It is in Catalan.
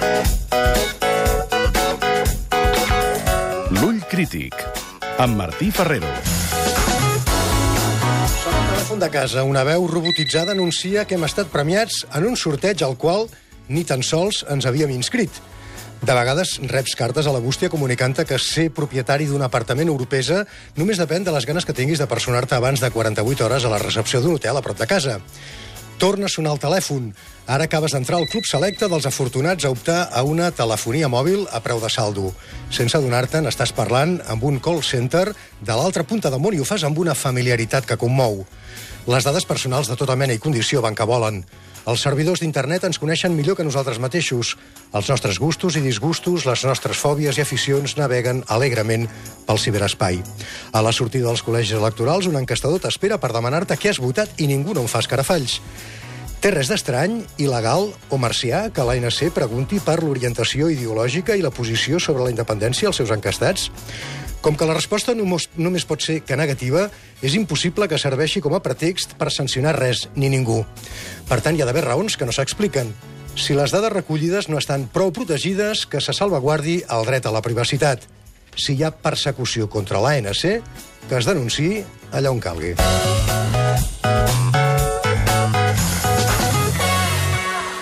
L'Ull Crític, amb Martí Ferrero. Sona el telèfon de casa. Una veu robotitzada anuncia que hem estat premiats en un sorteig al qual ni tan sols ens havíem inscrit. De vegades reps cartes a la bústia comunicant-te que ser propietari d'un apartament a Oropesa només depèn de les ganes que tinguis de personar-te abans de 48 hores a la recepció d'un hotel a prop de casa. Torna a sonar el telèfon. Ara acabes d'entrar al club selecte dels afortunats a optar a una telefonia mòbil a preu de saldo. Sense adonar-te'n, estàs parlant amb un call center de l'altra punta del món i ho fas amb una familiaritat que commou. Les dades personals de tota mena i condició van que volen. Els servidors d'internet ens coneixen millor que nosaltres mateixos. Els nostres gustos i disgustos, les nostres fòbies i aficions naveguen alegrement pel ciberespai. A la sortida dels col·legis electorals, un enquestador t'espera per demanar-te què has votat i ningú no en fa escarafalls. Té res d'estrany, il·legal o marcià que l'ANC pregunti per l'orientació ideològica i la posició sobre la independència als seus enquestats? Com que la resposta només pot ser que negativa, és impossible que serveixi com a pretext per sancionar res ni ningú. Per tant, hi ha d'haver raons que no s'expliquen. Si les dades recollides no estan prou protegides, que se salvaguardi el dret a la privacitat. Si hi ha persecució contra l'ANC, que es denunciï allà on calgui.